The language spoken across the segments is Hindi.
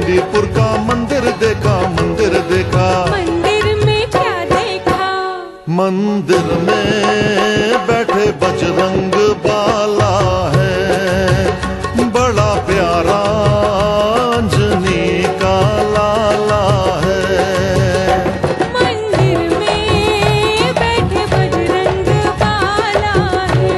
मेहंदीपुर का मंदिर देखा, मंदिर देखा। मंदिर में क्या देखा? मंदिर में बैठे बजरंग बाला है, बड़ा प्यारा अंजनी का लाला है। मंदिर में बैठे बजरंग बाला है।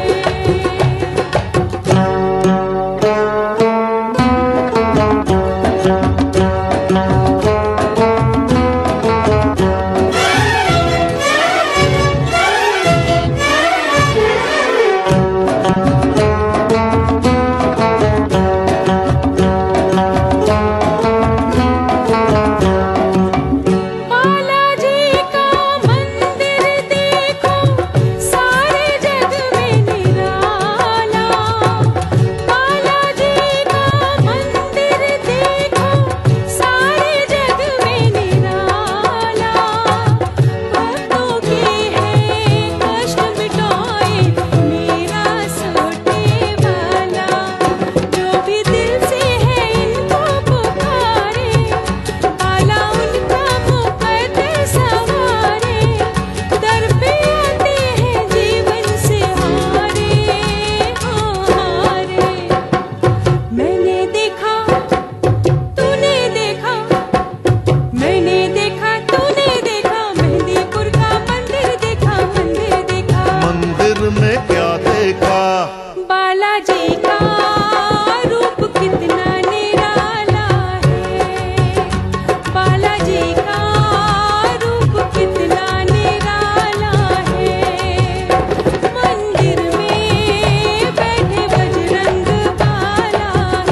बालाजी का रूप कितना निराला है, बालाजी का रूप कितना निराला है। मंदिर में बैठे बजरंग बाला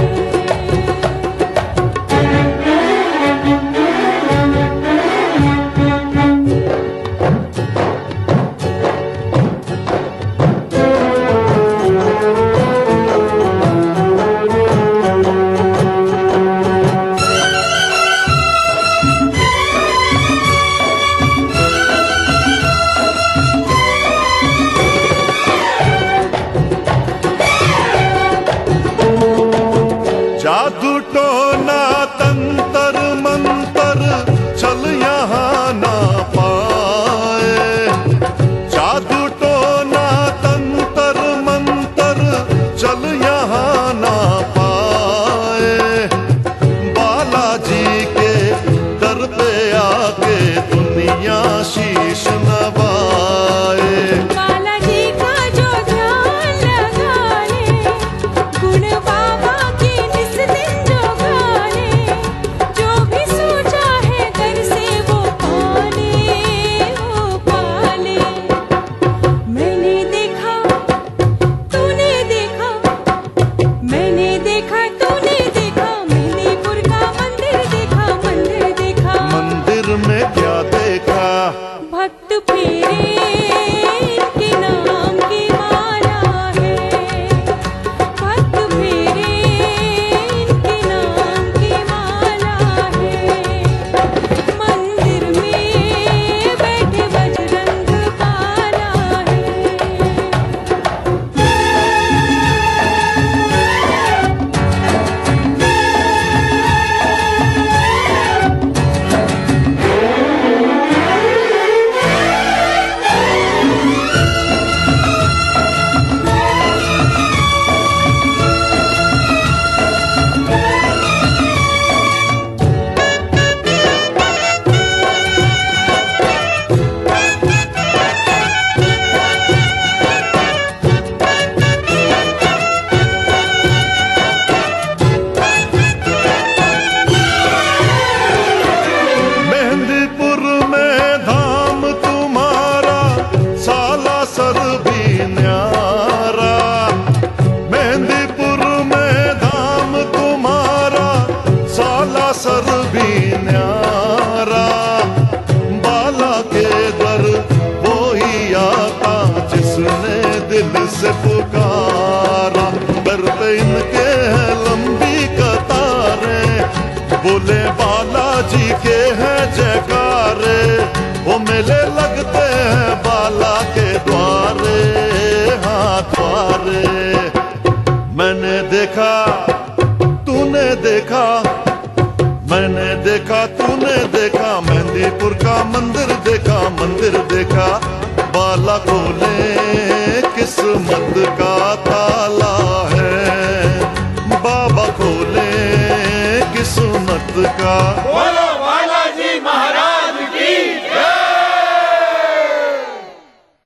जादू टोना तंतर मंतर चल यहाँ ना पाए, जादू टोना तंतर मंतर चल यहाँ ना पाए। बालाजी के दर पे आके दुनिया शीश नवाए। बालाजी का जो ध्यान लगा ले, गुण बाबा की निस दिन जो गाले, जो भी सोचा है घर से वो पाले। मैंने देखा तूने देखा, मैंने देखा तूने देखा, मेहंदीपुर का मंदिर देखा, मंदिर देखा। मंदिर में क्या देखा? भक्त फेरे के नाम की माला है, भक्त फेरे के नाम की माला है। मंदिर में बैठे बजरंग बाला है। मेहंदीपुर में धाम तुम्हारा सालासर भी न्यारा। मेहंदीपुर में धाम तुम्हारा सालासर भी न्यारा। बाला के दर वो ही आता जिसने दिल से पुकारा। दर पे इनके हैं लंबी कतारें, बोले बालाजी के हैं जयकारे। वो मेले लगते हैं बाला के द्वारे, हाँ द्वारे। मैंने देखा तूने देखा, देखा तूने देखा मेहंदीपुर का मंदिर देखा बाला खोले किस्मत का ताला है, बाबा खोले किस्मत का।